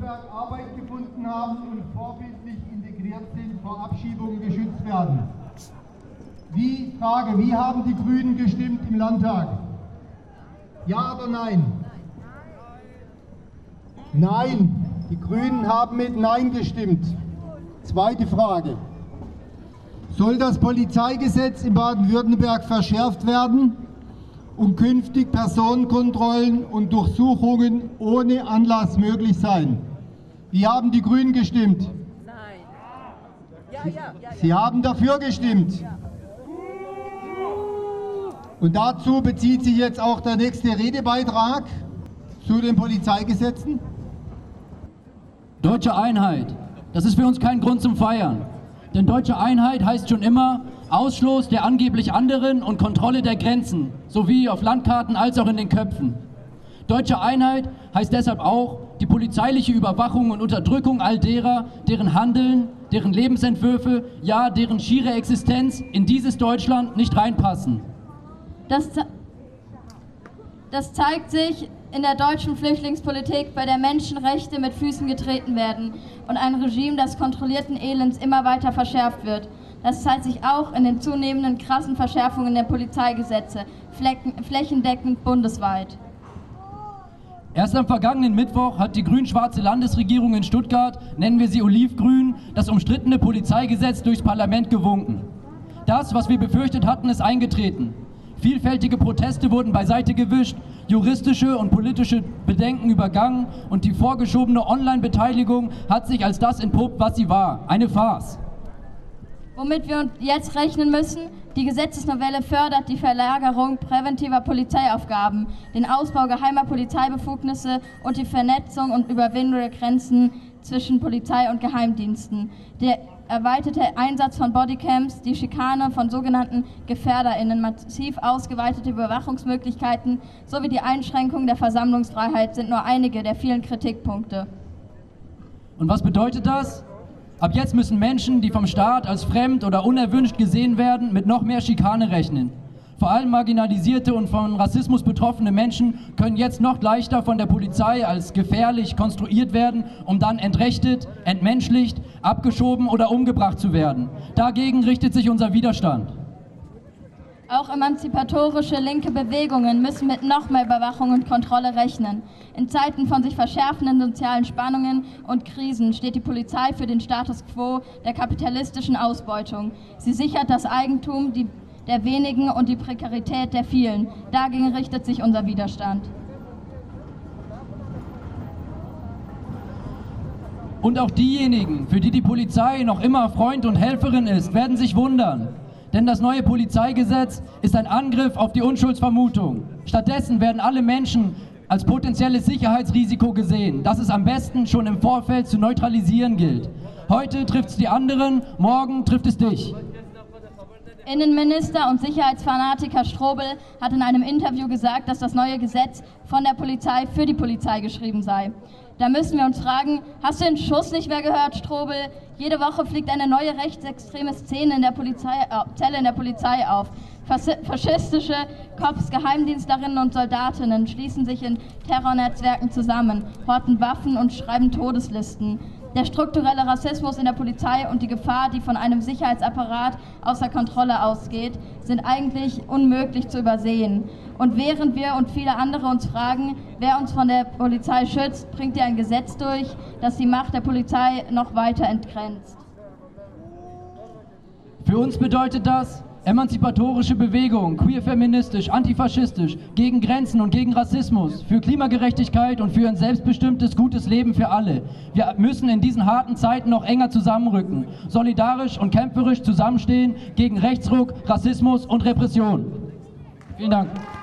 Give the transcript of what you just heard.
Handwerk Arbeit gefunden haben und vorbildlich integriert sind, vor Abschiebungen geschützt werden. Frage, wie haben die Grünen gestimmt im Landtag? Ja oder nein? Nein, die Grünen haben mit Nein gestimmt. Zweite Frage. Soll das Polizeigesetz in Baden-Württemberg verschärft werden und künftig Personenkontrollen und Durchsuchungen ohne Anlass möglich sein? Wie haben die Grünen gestimmt? Nein. Sie haben dafür gestimmt. Und dazu bezieht sich jetzt auch der nächste Redebeitrag zu den Polizeigesetzen. Deutsche Einheit, das ist für uns kein Grund zum Feiern. Denn deutsche Einheit heißt schon immer Ausschluss der angeblich anderen und Kontrolle der Grenzen, sowie auf Landkarten als auch in den Köpfen. Deutsche Einheit heißt deshalb auch die polizeiliche Überwachung und Unterdrückung all derer, deren Handeln, deren Lebensentwürfe, ja deren schiere Existenz in dieses Deutschland nicht reinpassen. Das zeigt sich in der deutschen Flüchtlingspolitik, bei der Menschenrechte mit Füßen getreten werden und ein Regime des kontrollierten Elends immer weiter verschärft wird. Das zeigt sich auch in den zunehmenden krassen Verschärfungen der Polizeigesetze, flächendeckend bundesweit. Erst am vergangenen Mittwoch hat die grün-schwarze Landesregierung in Stuttgart, nennen wir sie olivgrün, das umstrittene Polizeigesetz durchs Parlament gewunken. Das, was wir befürchtet hatten, ist eingetreten. Vielfältige Proteste wurden beiseite gewischt, juristische und politische Bedenken übergangen und die vorgeschobene Online-Beteiligung hat sich als das entpuppt, was sie war, eine Farce. Womit wir jetzt rechnen müssen, die Gesetzesnovelle fördert die Verlagerung präventiver Polizeiaufgaben, den Ausbau geheimer Polizeibefugnisse und die Vernetzung und Überwindung der Grenzen zwischen Polizei und Geheimdiensten. Der erweiterte Einsatz von Bodycams, die Schikane von sogenannten GefährderInnen, massiv ausgeweitete Überwachungsmöglichkeiten sowie die Einschränkung der Versammlungsfreiheit sind nur einige der vielen Kritikpunkte. Und was bedeutet das? Ab jetzt müssen Menschen, die vom Staat als fremd oder unerwünscht gesehen werden, mit noch mehr Schikane rechnen. Vor allem marginalisierte und von Rassismus betroffene Menschen können jetzt noch leichter von der Polizei als gefährlich konstruiert werden, um dann entrechtet, entmenschlicht, abgeschoben oder umgebracht zu werden. Dagegen richtet sich unser Widerstand. Auch emanzipatorische linke Bewegungen müssen mit noch mehr Überwachung und Kontrolle rechnen. In Zeiten von sich verschärfenden sozialen Spannungen und Krisen steht die Polizei für den Status quo der kapitalistischen Ausbeutung. Sie sichert das Eigentum der wenigen und die Prekarität der vielen. Dagegen richtet sich unser Widerstand. Und auch diejenigen, für die die Polizei noch immer Freund und Helferin ist, werden sich wundern. Denn das neue Polizeigesetz ist ein Angriff auf die Unschuldsvermutung. Stattdessen werden alle Menschen als potenzielles Sicherheitsrisiko gesehen, das es am besten schon im Vorfeld zu neutralisieren gilt. Heute trifft es die anderen, morgen trifft es dich. Innenminister und Sicherheitsfanatiker Strobel hat in einem Interview gesagt, dass das neue Gesetz von der Polizei für die Polizei geschrieben sei. Da müssen wir uns fragen, hast du den Schuss nicht mehr gehört, Strobel? Jede Woche fliegt eine neue rechtsextreme Szene in der Zelle in der Polizei auf. Faschistische Cops, Geheimdienstlerinnen und Soldatinnen schließen sich in Terrornetzwerken zusammen, horten Waffen und schreiben Todeslisten. Der strukturelle Rassismus in der Polizei und die Gefahr, die von einem Sicherheitsapparat außer Kontrolle ausgeht, sind eigentlich unmöglich zu übersehen. Und während wir und viele andere uns fragen, wer uns von der Polizei schützt, bringt ihr ein Gesetz durch, das die Macht der Polizei noch weiter entgrenzt. Für uns bedeutet das emanzipatorische Bewegung, queer-feministisch, antifaschistisch, gegen Grenzen und gegen Rassismus, für Klimagerechtigkeit und für ein selbstbestimmtes, gutes Leben für alle. Wir müssen in diesen harten Zeiten noch enger zusammenrücken, solidarisch und kämpferisch zusammenstehen gegen Rechtsruck, Rassismus und Repression. Vielen Dank.